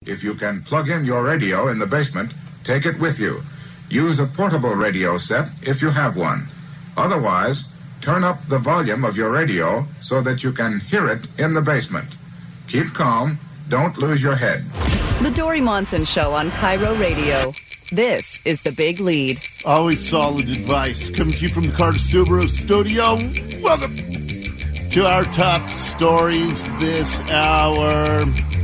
If you can plug in your radio in the basement, take it with you. Use a portable radio set if you have one. Otherwise, turn up the volume of your radio so that you can hear it in the basement. Keep calm. Don't lose your head. The Dory Monson Show on Cairo Radio. This is The Big Lead. Always solid advice. Coming to you from the Carter Subaru studio. Welcome to our top stories this hour.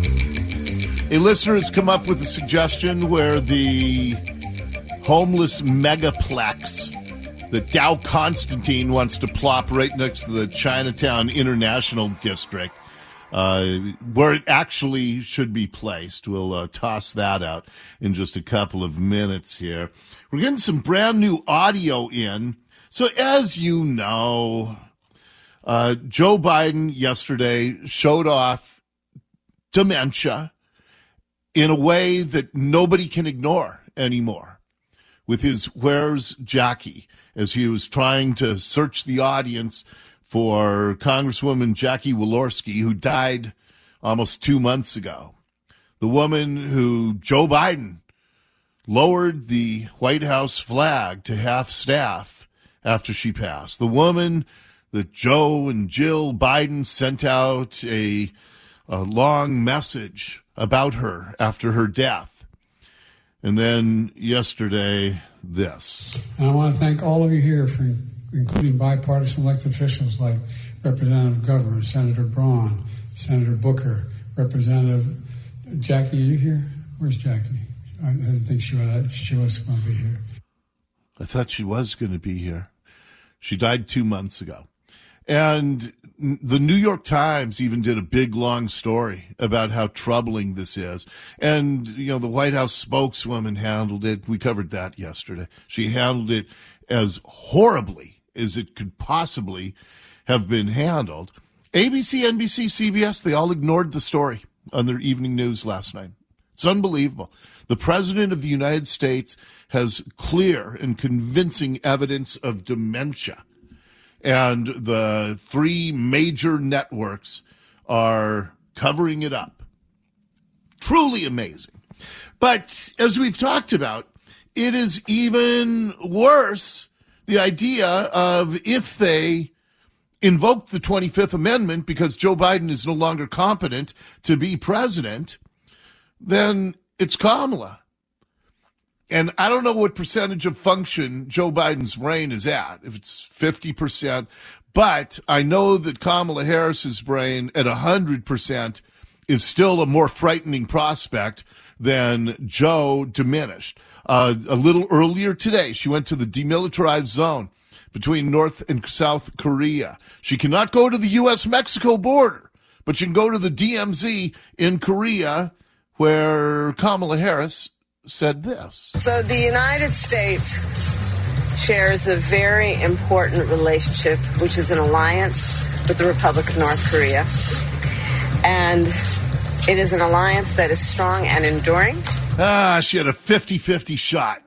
A listener has come up with a suggestion where the homeless megaplex that Dow Constantine wants to plop right next to the Chinatown International District, where it actually should be placed. We'll toss that out in just a couple of minutes here. We're getting some brand new audio in. So as you know, Joe Biden yesterday showed off dementia in a way that nobody can ignore anymore with his "Where's Jackie?" as he was trying to search the audience for Congresswoman Jackie Walorski, who died almost 2 months ago. The woman who Joe Biden lowered the White House flag to half-staff after she passed. The woman that Joe and Jill Biden sent out a long message about her after her death. And then yesterday, this. And I want to thank all of you here for including bipartisan elected officials like Representative Governor, Senator Braun, Senator Booker, Representative Jackie. Are you here? Where's Jackie? I didn't think she was going to be here. I thought she was going to be here. She died 2 months ago. And the New York Times even did a big, long story about how troubling this is. And, you know, the White House spokeswoman handled it. We covered that yesterday. She handled it as horribly as it could possibly have been handled. ABC, NBC, CBS, they all ignored the story on their evening news last night. It's unbelievable. The President of the United States has clear and convincing evidence of dementia. And the three major networks are covering it up. Truly amazing. But as we've talked about, it is even worse, the idea of if they invoke the 25th Amendment because Joe Biden is no longer competent to be president, then it's Kamala. And I don't know what percentage of function Joe Biden's brain is at, if it's 50%, but I know that Kamala Harris's brain at 100% is still a more frightening prospect than Joe diminished. A little earlier today, she went to the demilitarized zone between North and South Korea. She cannot go to the U.S.-Mexico border, but she can go to the DMZ in Korea, where Kamala Harris said this. So the United States shares a very important relationship, which is an alliance with the Republic of North Korea. And it is an alliance that is strong and enduring. She had a 50-50 shot.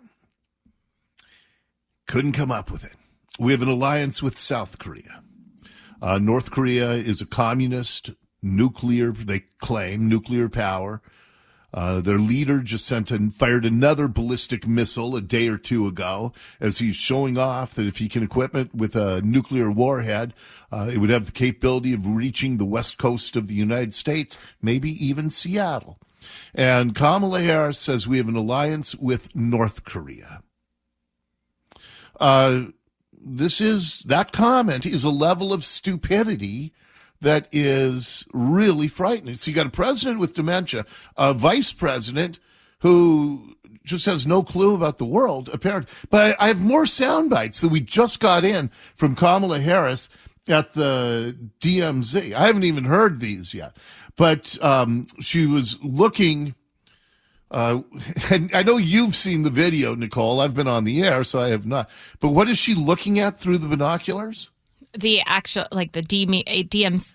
Couldn't come up with it. We have an alliance with South Korea. North Korea is a communist nuclear, they claim, nuclear power. Their leader just fired another ballistic missile a day or two ago as he's showing off that if he can equip it with a nuclear warhead, it would have the capability of reaching the west coast of the United States, maybe even Seattle. And Kamala Harris says we have an alliance with North Korea. That comment is a level of stupidity that is really frightening. So you got a president with dementia, a vice president who just has no clue about the world, apparently. But I have more sound bites that we just got in from Kamala Harris at the DMZ. I haven't even heard these yet. But she was looking, and I know you've seen the video, Nicole. I've been on the air, so I have not. But what is she looking at through the binoculars? The actual, like the DMZ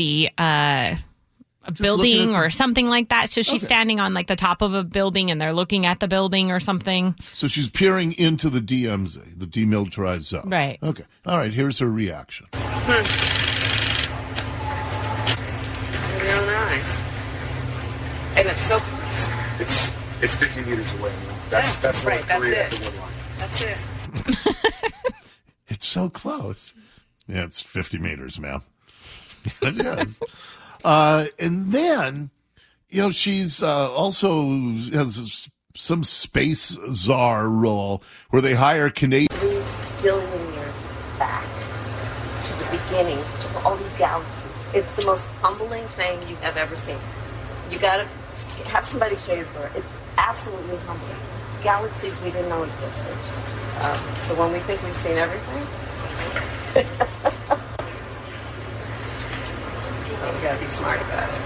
a building or something like that. So she's standing on like the top of a building and they're looking at the building or something. So she's peering into the DMZ, the demilitarized zone. Right. Okay. All right. Here's her reaction. Real nice. And it's so close. It's 50 meters away. That's right. North Korea That's at the wood line. That's it. It's so close. Yeah, it's 50 meters, ma'am. It is. And then, she's also has some space czar role where they hire Canadian. 3 billion years back to the beginning, to all these galaxies. It's the most humbling thing you have ever seen. You got to have somebody show you for it. It's absolutely humbling. Galaxies we didn't know existed. So when we think we've seen everything, we got to be smart about it.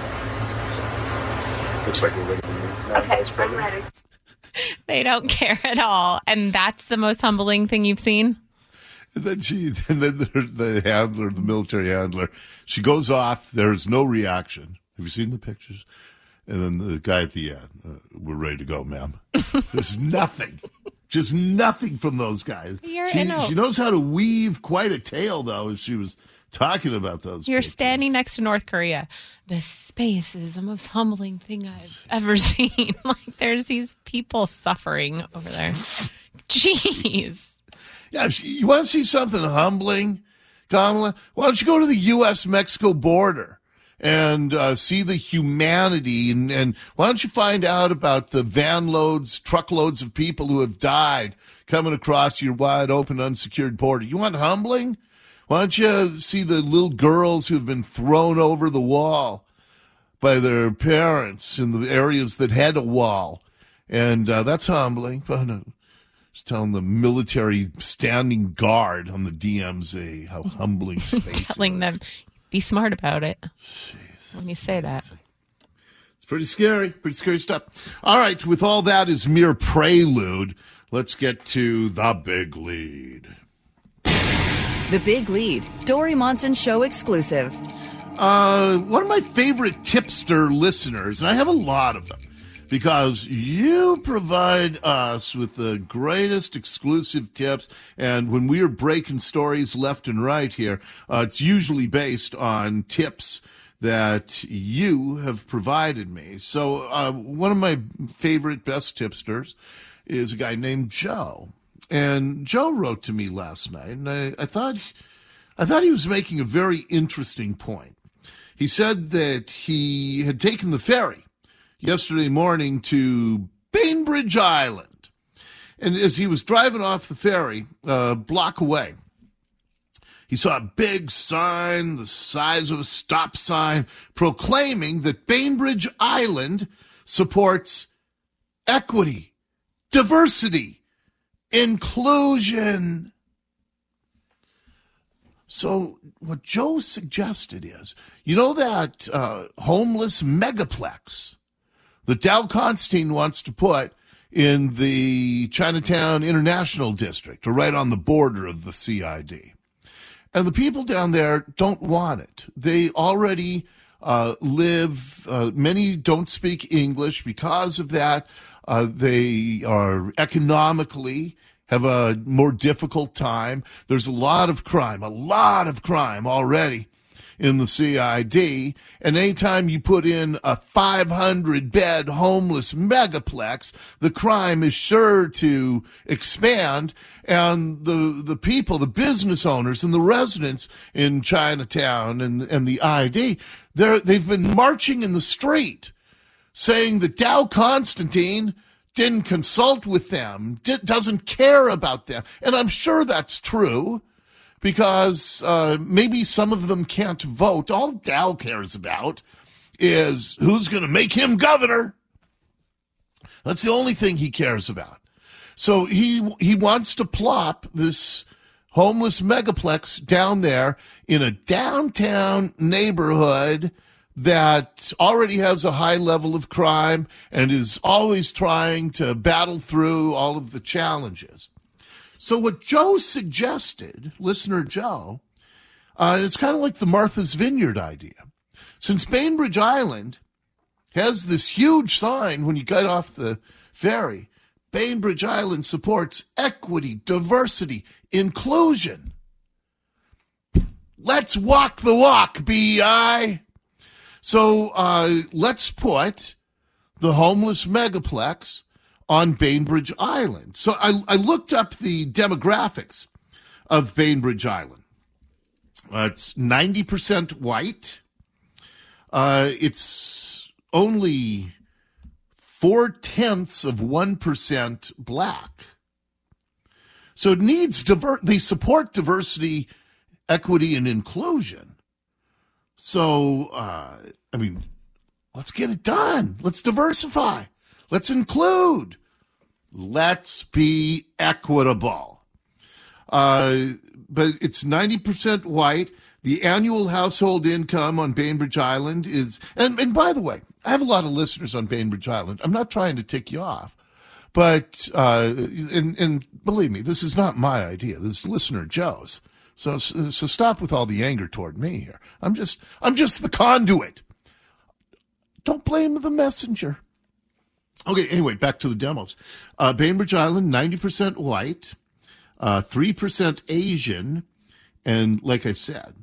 Looks like we're ready to move now. Okay, I'm ready. They don't care at all. And that's the most humbling thing you've seen? And then the handler, the military handler, she goes off. There's no reaction. Have you seen the pictures? And then the guy at the end, we're ready to go, ma'am. There's nothing. Just nothing from those guys. She knows how to weave quite a tale, though, as she was talking about those You're pictures. standing next to North Korea. This space is the most humbling thing I've ever seen. Like, there's these people suffering over there. Jeez. Yeah, you want to see something humbling, Kamala? Why don't you go to the U.S.-Mexico border and see the humanity, and why don't you find out about the truckloads of people who have died coming across your wide-open, unsecured border? You want humbling? Why don't you see the little girls who have been thrown over the wall by their parents in the areas that had a wall? And that's humbling. Just telling the military standing guard on the DMZ how humbling space Telling is. them, be smart about it. Jeez, when you say that. It's pretty scary stuff. All right, with all that as mere prelude, let's get to the big lead. The Big Lead, Dory Monson Show exclusive. One of my favorite tipster listeners, and I have a lot of them, because you provide us with the greatest exclusive tips, and when we are breaking stories left and right here, it's usually based on tips that you have provided me. So one of my favorite best tipsters is a guy named Joe. And Joe wrote to me last night, and I thought he was making a very interesting point. He said that he had taken the ferry yesterday morning to Bainbridge Island. And as he was driving off the ferry, a block away, he saw a big sign the size of a stop sign proclaiming that Bainbridge Island supports equity, diversity, inclusion. So what Joe suggested is, that homeless megaplex that Dow Constantine wants to put in the Chinatown International District, or right on the border of the CID. And the people down there don't want it. They already live, many don't speak English. Because of that, they are economically have a more difficult time. There's a lot of crime already in the CID. And anytime you put in a 500-bed homeless megaplex, the crime is sure to expand. And the people, the business owners and the residents in Chinatown and the ID, they've been marching in the street saying that Dow Constantine didn't consult with them, doesn't care about them. And I'm sure that's true, because maybe some of them can't vote. All Dow cares about is who's going to make him governor. That's the only thing he cares about. So he wants to plop this homeless megaplex down there in a downtown neighborhood that already has a high level of crime and is always trying to battle through all of the challenges. So what Joe suggested, listener Joe, it's kind of like the Martha's Vineyard idea. Since Bainbridge Island has this huge sign when you get off the ferry, Bainbridge Island supports equity, diversity, inclusion. Let's walk the walk, BI. So let's put the homeless megaplex on Bainbridge Island. So I looked up the demographics of Bainbridge Island. It's 90% white. It's only 0.4% black. So it needs they support diversity, equity, and inclusion. So, let's get it done. Let's diversify. Let's include. Let's be equitable. But it's 90% white. The annual household income on Bainbridge Island is, and by the way, I have a lot of listeners on Bainbridge Island. I'm not trying to tick you off. But, and believe me, this is not my idea. This is listener Joe's. So stop with all the anger toward me here. I'm just the conduit. Don't blame the messenger. Okay, anyway, back to the demos. Bainbridge Island, 90% white, 3% Asian, and like I said,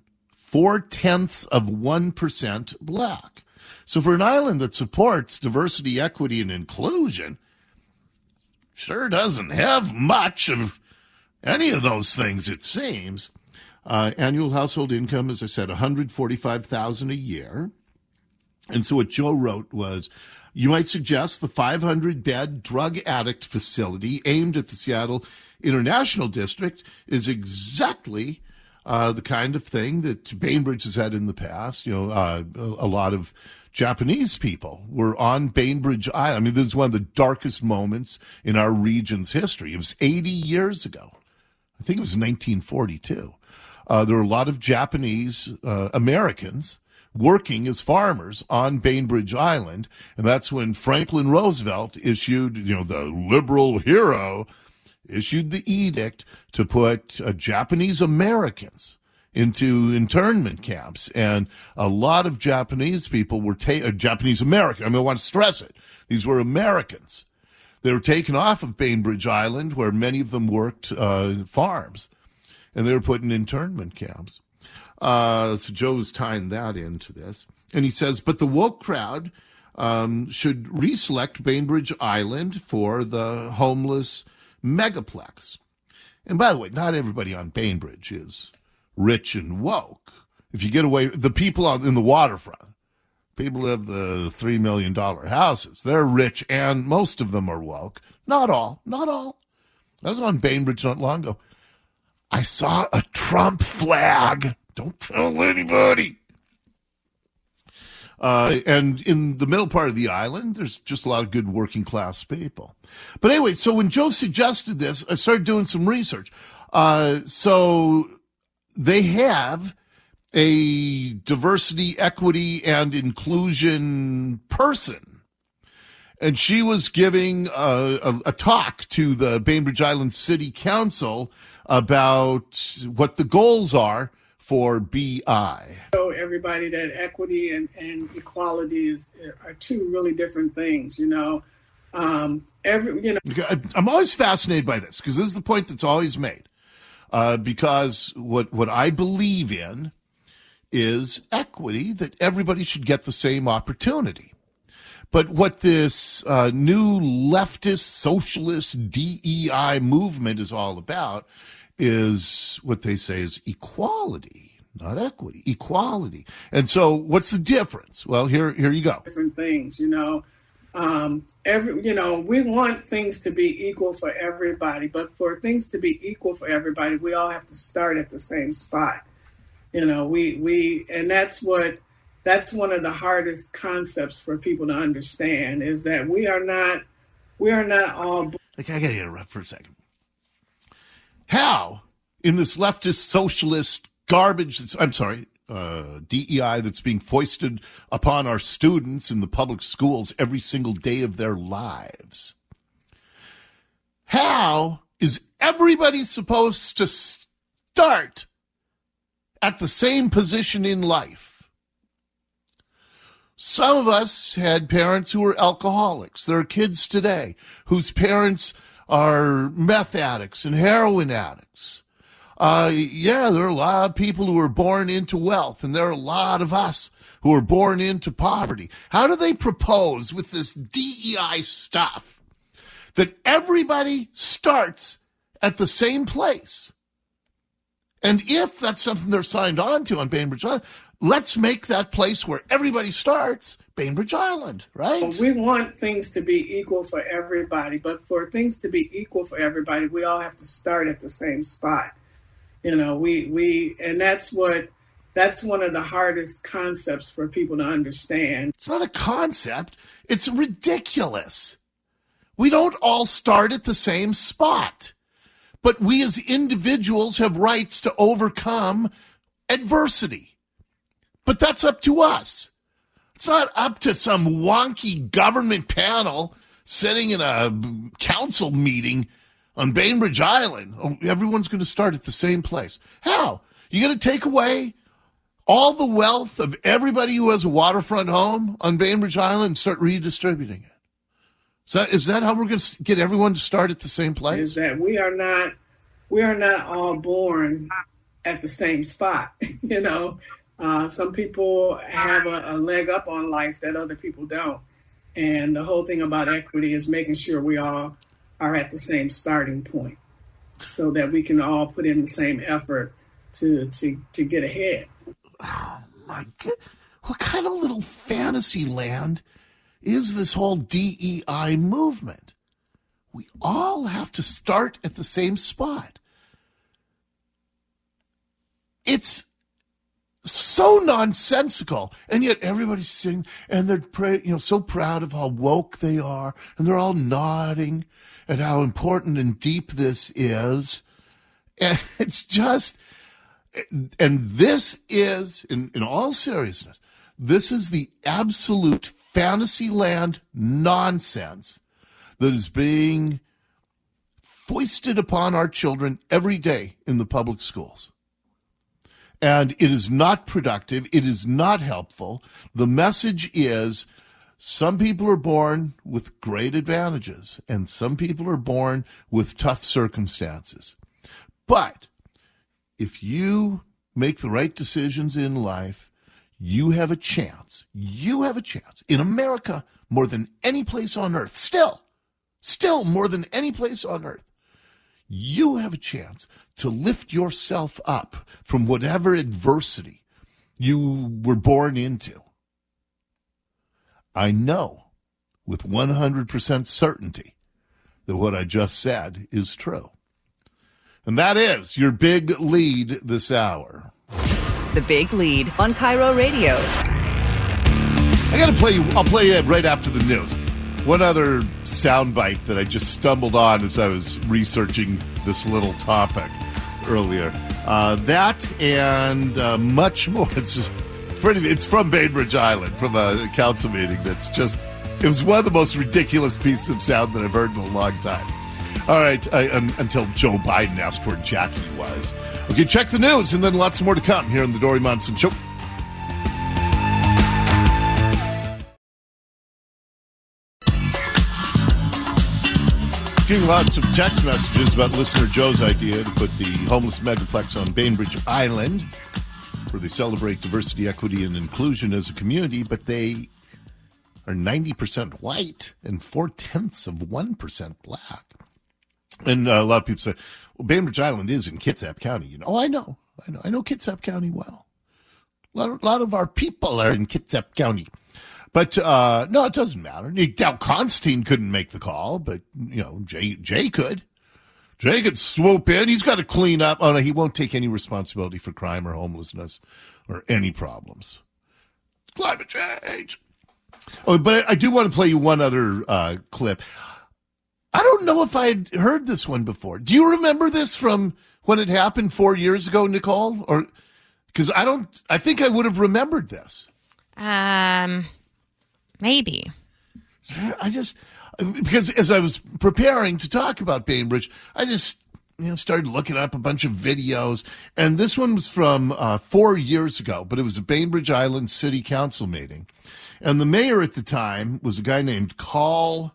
0.4% black. So for an island that supports diversity, equity, and inclusion, sure doesn't have much of any of those things, it seems. Annual household income, as I said, $145,000 a year. And so what Joe wrote was, you might suggest the 500-bed drug addict facility aimed at the Seattle International District is exactly the kind of thing that Bainbridge has had in the past. A lot of Japanese people were on Bainbridge Island. I mean, this is one of the darkest moments in our region's history. It was 80 years ago. I think it was 1942. There were a lot of Japanese Americans working as farmers on Bainbridge Island, and that's when Franklin Roosevelt issued, the liberal hero, issued the edict to put Japanese Americans into internment camps. And a lot of Japanese people were Japanese American. I want to stress it. These were Americans. They were taken off of Bainbridge Island, where many of them worked farms, and they were put in internment camps. So Joe's tying that into this. And he says, but the woke crowd should reselect Bainbridge Island for the homeless megaplex. And by the way, not everybody on Bainbridge is rich and woke. If you get away, the people in the waterfront, people who have the $3 million houses, they're rich, and most of them are woke. Not all. I was on Bainbridge not long ago. I saw a Trump flag. Don't tell anybody. And in the middle part of the island, there's just a lot of good working class people. But anyway, so when Joe suggested this, I started doing some research. So they have a diversity, equity, and inclusion person. And she was giving a talk to the Bainbridge Island City Council about what the goals are for BI. Show everybody that equity and equality are two really different things, I'm always fascinated by this because this is the point that's always made. Because what I believe in is equity, that everybody should get the same opportunity. But what this new leftist socialist DEI movement is all about is what they say is equality, not equity, equality. And so what's the difference? Well, here you go. Different things, we want things to be equal for everybody, but for things to be equal for everybody, we all have to start at the same spot. And that's one of the hardest concepts for people to understand is that we are not all. I got to interrupt for a second. How, in this leftist socialist garbage, DEI that's being foisted upon our students in the public schools every single day of their lives, how is everybody supposed to start at the same position in life? Some of us had parents who were alcoholics. There are kids today whose parents are meth addicts and heroin addicts. There are a lot of people who were born into wealth, and there are a lot of us who are born into poverty. How do they propose with this DEI stuff that everybody starts at the same place? And if that's something they're signed on to on Bainbridge Island, let's make that place where everybody starts Bainbridge Island, right? We want things to be equal for everybody, but for things to be equal for everybody, we all have to start at the same spot. You know, and that's one of the hardest concepts for people to understand. It's not a concept. It's ridiculous. We don't all start at the same spot, but we as individuals have rights to overcome adversity. But that's up to us. It's not up to some wonky government panel sitting in a council meeting on Bainbridge Island. Oh, everyone's going to start at the same place. How? You're going to take away all the wealth of everybody who has a waterfront home on Bainbridge Island and start redistributing it? So is that how we're going to get everyone to start at the same place? Is that we are not all born at the same spot. You know, some people have a leg up on life that other people don't. And the whole thing about equity is making sure we all are at the same starting point so that we can all put in the same effort to get ahead. Oh, my God. What kind of little fantasy land is this whole DEI movement? We all have to start at the same spot. It's so nonsensical, and yet everybody's sitting and they're so proud of how woke they are, and they're all nodding at how important and deep this is. And it's just, and this is, in all seriousness, this is the absolute fantasyland nonsense that is being foisted upon our children every day in the public schools. And it is not productive. It is not helpful. The message is some people are born with great advantages and some people are born with tough circumstances. But if you make the right decisions in life, you have a chance. You have a chance. In America, more than any place on earth, still more than any place on earth, you have a chance to lift yourself up from whatever adversity you were born into. I know with 100% certainty that what I just said is true. And that is your big lead this hour. The Big Lead on Cairo Radio. I'll play it right after the news. One other soundbite that I just stumbled on as I was researching this little topic earlier. That and much more. It's from Bainbridge Island, from a council meeting that's just, it was one of the most ridiculous pieces of sound that I've heard in a long time. All right, until Joe Biden asked where Jackie was. Okay, check the news, and then lots more to come here on the Dori Monson Show. Getting lots of text messages about listener Joe's idea to put the homeless megaplex on Bainbridge Island, where they celebrate diversity, equity, and inclusion as a community, but they are 90% white and 0.4% black. And a lot of people say, well, Bainbridge Island is in Kitsap County. You know, oh, I know Kitsap County well. A lot of our people are in Kitsap County. But, no, it doesn't matter. Dow Constantine couldn't make the call, but, Jay could. Jay could swoop in. He's got to clean up. Oh, no, he won't take any responsibility for crime or homelessness or any problems. Climate change. Oh, but I do want to play you one other clip. I don't know if I had heard this one before. Do you remember this from when it happened 4 years ago, Nicole? Or because I think I would have remembered this. Maybe. Because as I was preparing to talk about Bainbridge, I just started looking up a bunch of videos. And this one was from 4 years ago, but it was a Bainbridge Island City Council meeting. And the mayor at the time was a guy named Carl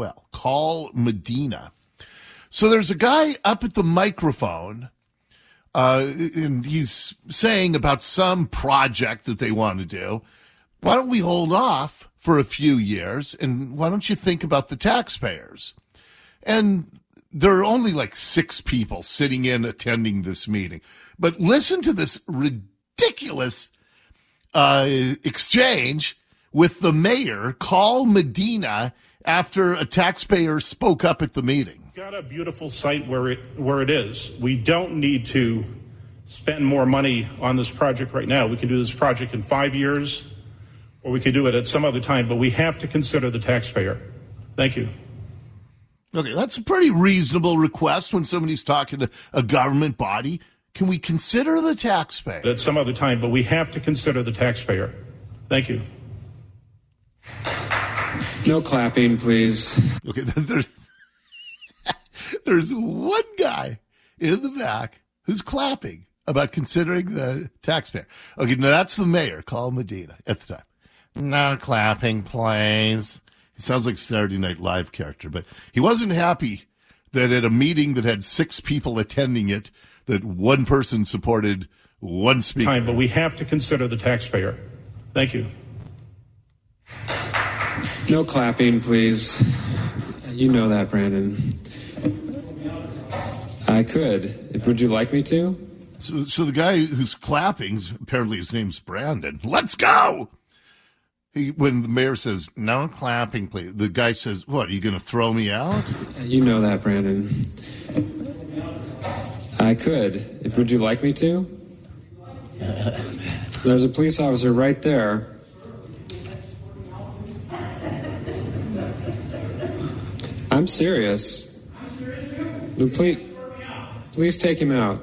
Medina. So there's a guy up at the microphone and he's saying about some project that they want to do, why don't we hold off for a few years, and why don't you think about the taxpayers? And there are only like 6 people sitting in attending this meeting. But listen to this ridiculous exchange with the mayor, Carl Medina, after a taxpayer spoke up at the meeting. We've got a beautiful site where it is. We don't need to spend more money on this project right now. We can do this project in 5 years, or we could do it at some other time, but we have to consider the taxpayer. Thank you. Okay, that's a pretty reasonable request when somebody's talking to a government body. Can we consider the taxpayer? At some other time, but we have to consider the taxpayer. Thank you. No clapping, please. Okay, there's one guy in the back who's clapping about considering the taxpayer. Okay, now that's the mayor, Carl Medina, at the time. No clapping, please. He sounds like a Saturday Night Live character, but he wasn't happy that at a meeting that had 6 people attending it, that one person supported one speaker. But we have to consider the taxpayer. Thank you. No clapping, please. You know that, Brandon. I could. Would you like me to? So the guy who's clapping, apparently his name's Brandon. Let's go! When the mayor says, no clapping, please, the guy says, what, are you going to throw me out? You know that, Brandon. I could. Would you like me to? There's a police officer right there. I'm serious. No, please take him out.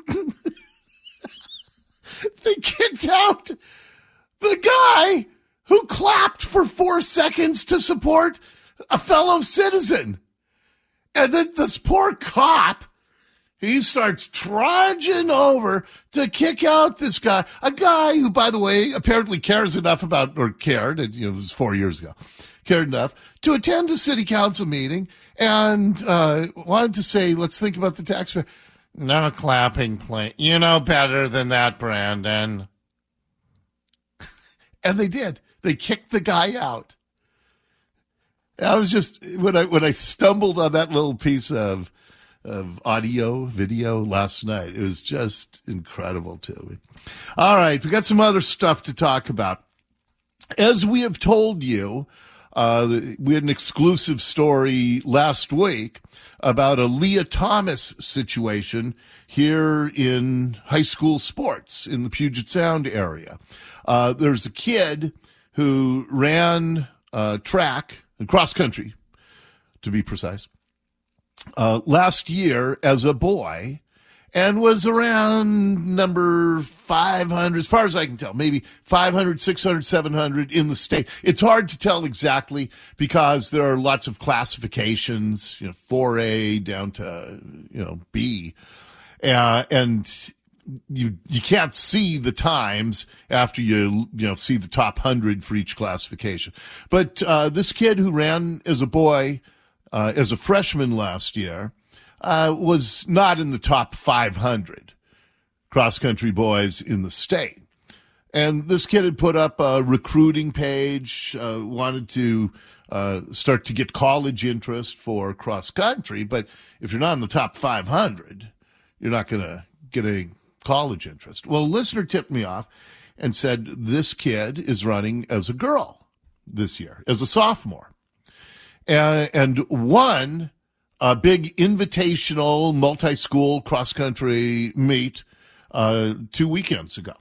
They kicked out the guy who clapped for 4 seconds to support a fellow citizen. And then this poor cop, he starts trudging over to kick out this guy, a guy who, by the way, apparently cares enough about, or cared, and, this is 4 years ago, cared enough to attend a city council meeting and wanted to say, let's think about the taxpayer. No clapping, please. You know better than that, Brandon. And they did. They kicked the guy out. I was just, when I stumbled on that little piece of audio, video last night, it was just incredible to me. All right, we got some other stuff to talk about. As we have told you, we had an exclusive story last week about a Leah Thomas situation here in high school sports in the Puget Sound area. There's a kid who ran track and cross country, to be precise, last year as a boy and was around number 500, as far as I can tell, maybe 500, 600, 700 in the state. It's hard to tell exactly because there are lots of classifications, 4A down to, B. And you can't see the times after you see the top 100 for each classification. But this kid who ran as a boy, as a freshman last year, was not in the top 500 cross-country boys in the state. And this kid had put up a recruiting page, wanted to start to get college interest for cross-country. But if you're not in the top 500, you're not going to get a college interest. Well, a listener tipped me off and said this kid is running as a girl this year, as a sophomore. And won a big invitational multi-school cross-country meet 2 weekends ago.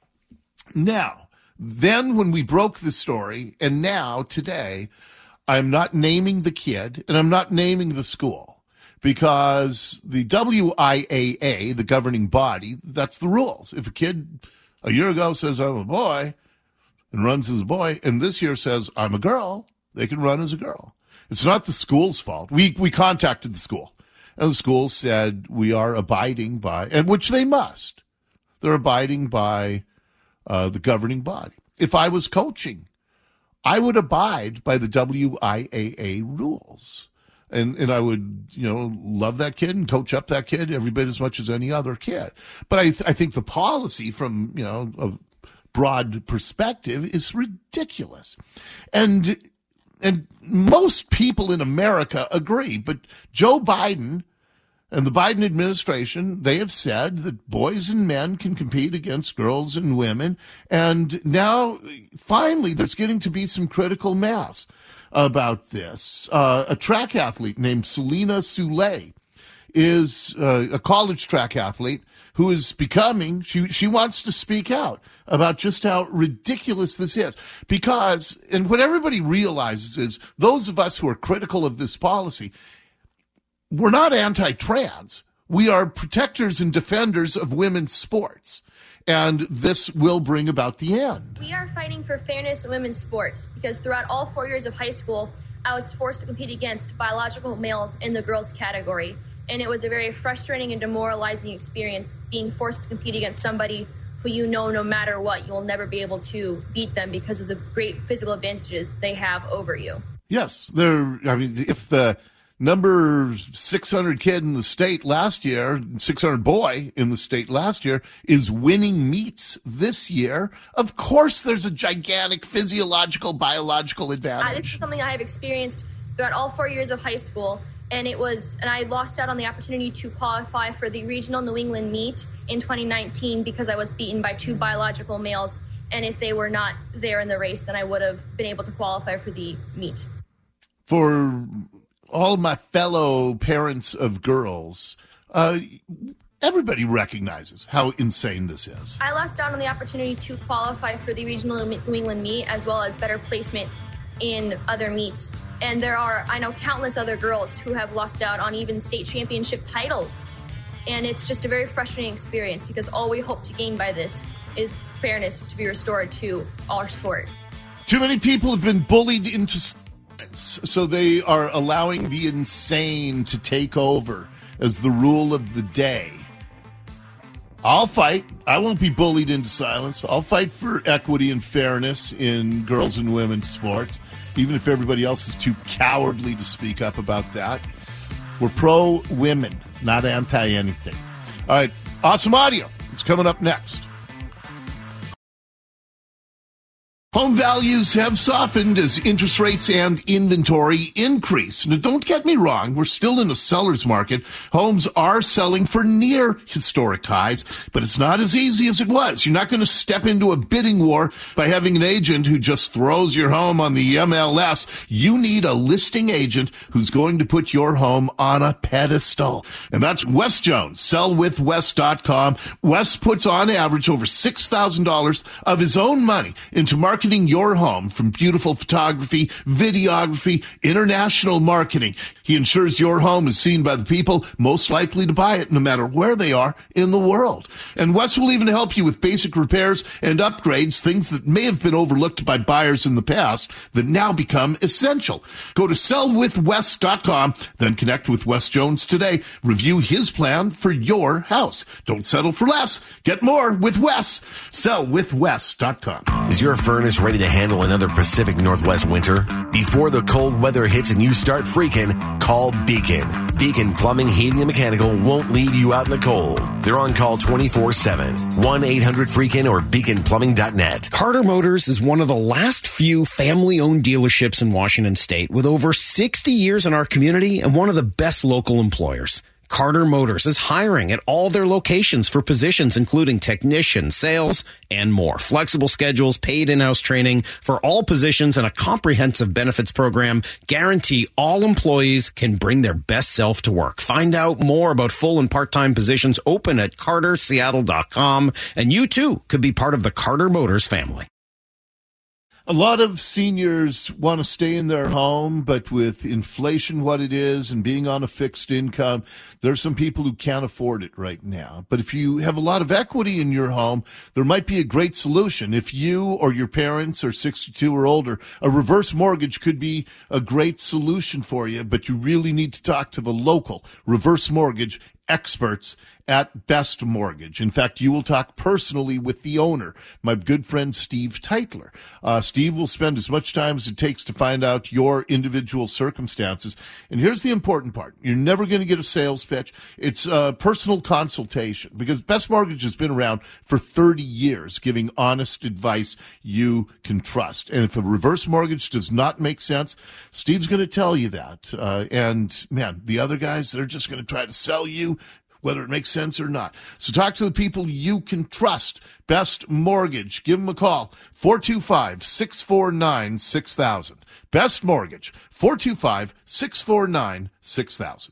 Now, then when we broke the story, and now today, I'm not naming the kid and I'm not naming the school because the WIAA, the governing body, that's the rules. If a kid a year ago says I'm a boy and runs as a boy, and this year says I'm a girl, they can run as a girl. It's not the school's fault. We contacted the school, and the school said we are abiding by, and which they must. They're abiding by the governing body. If I was coaching, I would abide by the WIAA rules. And I would, love that kid and coach up that kid every bit as much as any other kid. But I think the policy from, a broad perspective is ridiculous. And most people in America agree. But Joe Biden and the Biden administration, they have said that boys and men can compete against girls and women. And now, finally, there's getting to be some critical mass about this. A track athlete named Selena Soule is a college track athlete who is becoming, she wants to speak out about just how ridiculous this is. Because, and what everybody realizes is, those of us who are critical of this policy, we're not anti-trans. We are protectors and defenders of women's sports. And this will bring about the end. We are fighting for fairness in women's sports because throughout all 4 years of high school, I was forced to compete against biological males in the girls category. And it was a very frustrating and demoralizing experience being forced to compete against somebody who no matter what, you will never be able to beat them because of the great physical advantages they have over you. Yes, if the number 600 kid in the state last year, 600 boy in the state last year, is winning meets this year, of course there's a gigantic physiological, biological advantage. This is something I have experienced throughout all 4 years of high school, and I lost out on the opportunity to qualify for the regional New England meet in 2019 because I was beaten by 2 biological males, and if they were not there in the race, then I would have been able to qualify for the meet. For all of my fellow parents of girls, everybody recognizes how insane this is. I lost out on the opportunity to qualify for the regional New England meet as well as better placement in other meets. And I know countless other girls who have lost out on even state championship titles. And it's just a very frustrating experience because all we hope to gain by this is fairness to be restored to our sport. Too many people have been bullied into so they are allowing the insane to take over as the rule of the day. I'll fight. I won't be bullied into silence. I'll fight for equity and fairness in girls and women's sports, even if everybody else is too cowardly to speak up about that. We're pro-women, not anti-anything. All right, awesome audio. It's coming up next. Home values have softened as interest rates and inventory increase. Now, don't get me wrong, we're still in a seller's market. Homes are selling for near historic highs, but it's not as easy as it was. You're not going to step into a bidding war by having an agent who just throws your home on the MLS. You need a listing agent who's going to put your home on a pedestal. And that's Wes Jones, sellwithwes.com. Wes puts on average over $6,000 of his own money into marketing your home, from beautiful photography, videography, international marketing. He ensures your home is seen by the people most likely to buy it, no matter where they are in the world. And Wes will even help you with basic repairs and upgrades, things that may have been overlooked by buyers in the past that now become essential. Go to sellwithwes.com, then connect with Wes Jones today. Review his plan for your house. Don't settle for less. Get more with Wes. Sellwithwes.com. Is your furnace ready to handle another Pacific Northwest winter? Before the cold weather hits and you start freaking, call Beacon. Beacon Plumbing, Heating, and Mechanical won't leave you out in the cold. They're on call 24/7. 1-800-FREAKIN or beaconplumbing.net. Carter Motors is one of the last few family-owned dealerships in Washington State with over 60 years in our community and one of the best local employers. Carter Motors is hiring at all their locations for positions including technician, sales, and more. Flexible schedules, paid in-house training for all positions, and a comprehensive benefits program guarantee all employees can bring their best self to work. Find out more about full and part-time positions open at carterseattle.com, and you too could be part of the Carter Motors family. A lot of seniors want to stay in their home, but with inflation what it is and being on a fixed income, there's some people who can't afford it right now. But if you have a lot of equity in your home, there might be a great solution. If you or your parents are 62 or older, a reverse mortgage could be a great solution for you, but you really need to talk to the local reverse mortgage experts at Best Mortgage. In fact, you will talk personally with the owner, my good friend Steve Teitler. Steve will spend as much time as it takes to find out your individual circumstances. And here's the important part. You're never going to get a sales pitch. It's a personal consultation, because Best Mortgage has been around for 30 years, giving honest advice you can trust. And if a reverse mortgage does not make sense, Steve's going to tell you that. And man, the other guys, they're just going to try to sell you whether it makes sense or not. So talk to the people you can trust. Best Mortgage. Give them a call. 425-649-6000. Best Mortgage. 425-649-6000.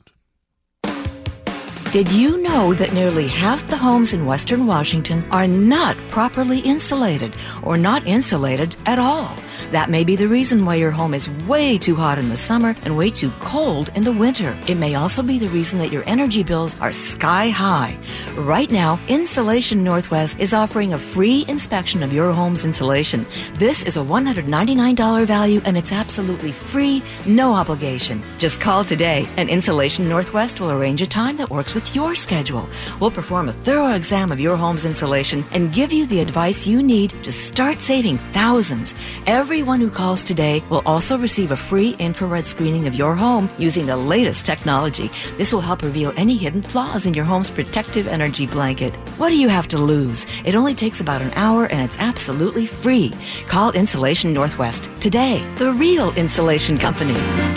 Did you know that nearly half the homes in Western Washington are not properly insulated or not insulated at all? That may be the reason why your home is way too hot in the summer and way too cold in the winter. It may also be the reason that your energy bills are sky high. Right now, Insulation Northwest is offering a free inspection of your home's insulation. This is a $199 value, and it's absolutely free, no obligation. Just call today, and Insulation Northwest will arrange a time that works with your schedule. We'll perform a thorough exam of your home's insulation and give you the advice you need to start saving thousands. Everyone who calls today will also receive a free infrared screening of your home using the latest technology. This will help reveal any hidden flaws in your home's protective energy blanket. What do you have to lose? It only takes about an hour, and it's absolutely free. Call Insulation Northwest today, the real insulation company.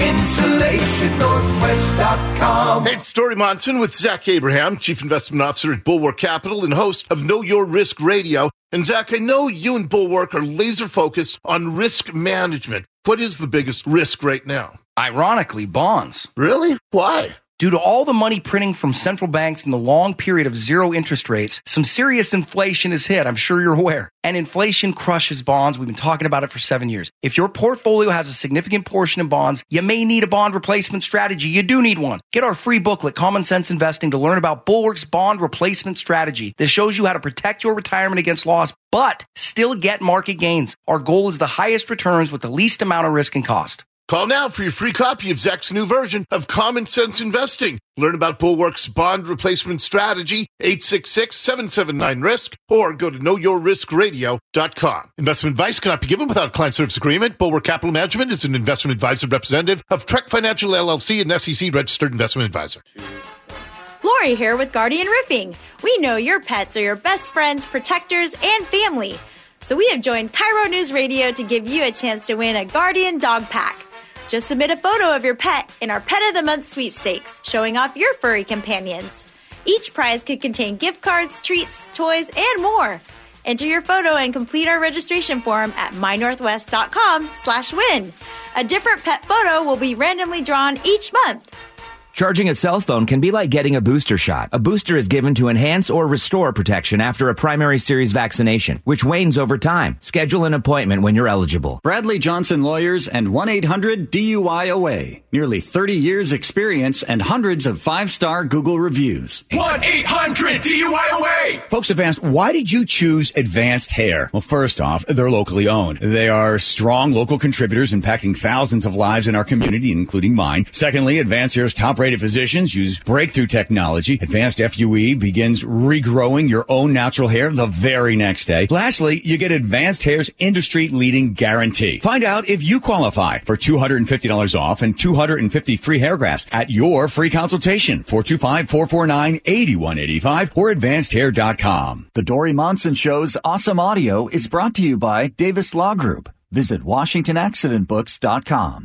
InsulationNorthwest.com. Hey, it's Dory Monson with Zach Abraham, Chief Investment Officer at Bulwark Capital and host of Know Your Risk Radio. And Zach, I know you and Bulwark are laser focused on risk management. What is the biggest risk right now? Ironically, bonds. Really? Why? Due to all the money printing from central banks and the long period of zero interest rates, some serious inflation has hit. I'm sure you're aware. And inflation crushes bonds. We've been talking about it for 7 years. If your portfolio has a significant portion in bonds, you may need a bond replacement strategy. You do need one. Get our free booklet, Common Sense Investing, to learn about Bulwark's bond replacement strategy. This shows you how to protect your retirement against loss, but still get market gains. Our goal is the highest returns with the least amount of risk and cost. Call now for your free copy of Zach's new version of Common Sense Investing. Learn about Bulwark's bond replacement strategy, 866-779-RISK, or go to knowyourriskradio.com. Investment advice cannot be given without a client service agreement. Bulwark Capital Management is an investment advisor representative of Trek Financial LLC, an SEC-registered investment advisor. Lori here with Guardian Roofing. We know your pets are your best friends, protectors, and family. So we have joined Cairo News Radio to give you a chance to win a Guardian dog pack. Just submit a photo of your pet in our Pet of the Month sweepstakes, showing off your furry companions. Each prize could contain gift cards, treats, toys, and more. Enter your photo and complete our registration form at mynorthwest.com/win. A different pet photo will be randomly drawn each month. Charging a cell phone can be like getting a booster shot. A booster is given to enhance or restore protection after a primary series vaccination, which wanes over time. Schedule an appointment when you're eligible. Bradley Johnson Lawyers and 1-800-DUI-OA. Nearly 30 years experience and hundreds of 5-star Google reviews. 1-800-DUI-OA! Folks have asked, why did you choose Advanced Hair? Well, first off, they're locally owned. They are strong local contributors impacting thousands of lives in our community, including mine. Secondly, Advanced Hair's top-rated physicians use breakthrough technology. Advanced FUE begins regrowing your own natural hair the very next day. Lastly, you get Advanced Hair's industry-leading guarantee. Find out if you qualify for $250 off and 250 free hair grafts at your free consultation. 425-449-8185 or advancedhair.com. The Dory Monson Show's awesome audio is brought to you by Davis Law Group. Visit WashingtonAccidentBooks.com.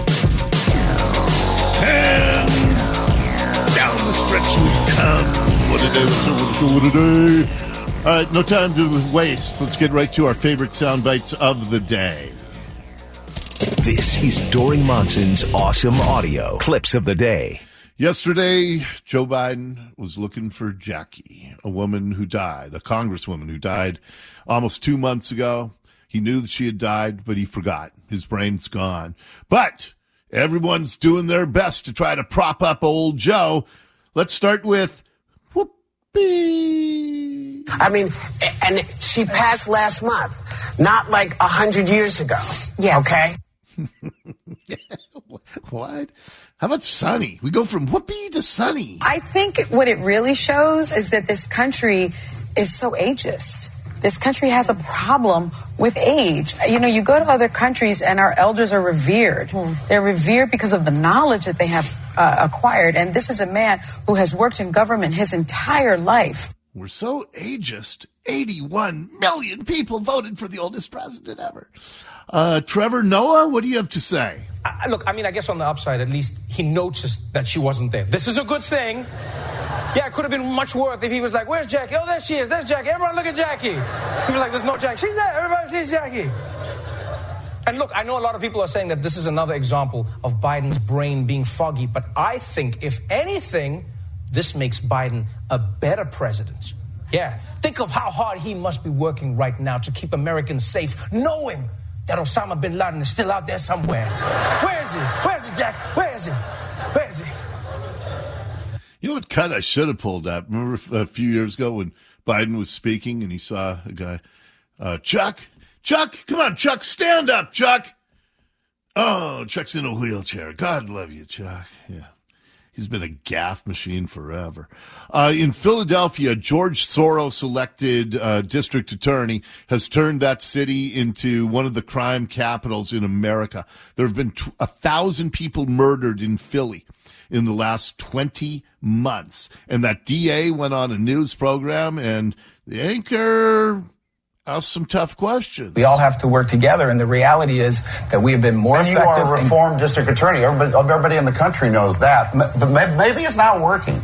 And down the stretch we come. What a day. All right, no time to waste. Let's get right to our favorite sound bites of the day. This is Dory Monson's awesome audio clips of the day. Yesterday, Joe Biden was looking for Jackie, a woman who died, a congresswoman who died almost 2 months ago. He knew that she had died, but he forgot. His brain's gone. But everyone's doing their best to try to prop up old Joe. Let's start with Whoopi. I mean, and she passed last month, not like 100 years ago. Yeah. Okay? What? How about Sunny? We go from Whoopi to Sunny. I think what it really shows is that this country is so ageist. This country has a problem with age. You know, you go to other countries and our elders are revered. They're revered because of the knowledge that they have acquired. And this is a man who has worked in government his entire life. We're so ageist. 81 million people voted for the oldest president ever. Trevor Noah, what do you have to say? Look, I mean, I guess on the upside, at least he noticed that she wasn't there. This is a good thing. Yeah, it could have been much worse if he was like, where's Jackie? Oh, there she is. There's Jackie. Everyone look at Jackie. He'd be like, there's no Jackie. She's there. Everybody sees Jackie. And look, I know a lot of people are saying that this is another example of Biden's brain being foggy, but I think, if anything, this makes Biden a better president. Yeah. Think of how hard he must be working right now to keep Americans safe, knowing that Osama bin Laden is still out there somewhere. Where is he? Where is he, Jack? Where is he? Where is he? You know what cut I should have pulled up? Remember a few years ago when Biden was speaking and he saw a guy, Chuck, come on, Chuck, stand up, Chuck. Oh, Chuck's in a wheelchair. God love you, Chuck. Yeah. He's been a gaffe machine forever. In Philadelphia, George Soros-elected district attorney has turned that city into one of the crime capitals in America. There have been 1,000 people murdered in Philly in the last 20 months. And that DA went on a news program, and the anchor asked some tough questions. We all have to work together, and the reality is that we have been more effective. And you are a reformed district attorney. Everybody in the country knows that. But maybe it's not working.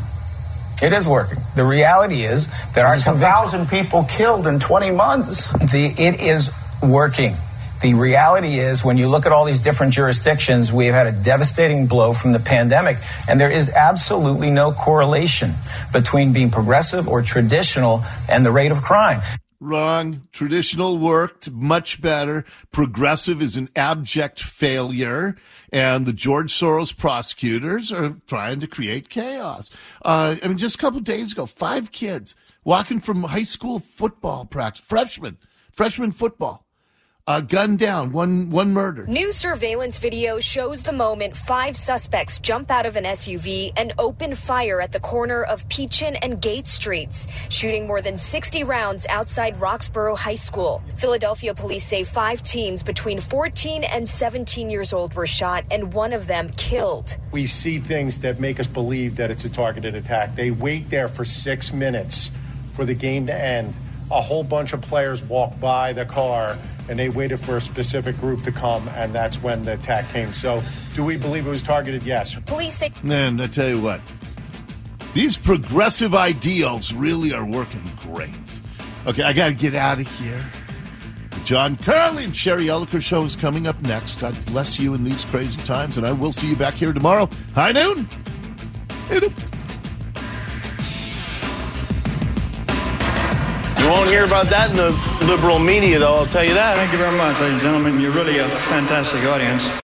It is working. The reality is that there's 1,000 people killed in 20 months. It is working. The reality is, when you look at all these different jurisdictions, we've had a devastating blow from the pandemic, and there is absolutely no correlation between being progressive or traditional and the rate of crime. Wrong. Traditional worked much better. Progressive is an abject failure, and the George Soros prosecutors are trying to create chaos. I mean, just a couple of days ago, 5 kids walking from high school football practice, freshman football. Gunned down, one murder. New surveillance video shows the moment 5 suspects jump out of an SUV and open fire at the corner of Peachin and Gate Streets, shooting more than 60 rounds outside Roxborough High School. Philadelphia police say 5 teens between 14 and 17 years old were shot, and one of them killed. We see things that make us believe that it's a targeted attack. They wait there for 6 minutes for the game to end. A whole bunch of players walk by the car, and they waited for a specific group to come, and that's when the attack came. So, do we believe it was targeted? Yes. Police say... Man, I tell you what, these progressive ideals really are working great. Okay, I got to get out of here. John Curley and Sherry Elliker show is coming up next. God bless you in these crazy times, and I will see you back here tomorrow. High noon. You won't hear about that in the liberal media, though, I'll tell you that. Thank you very much, ladies and gentlemen. You're really a fantastic audience.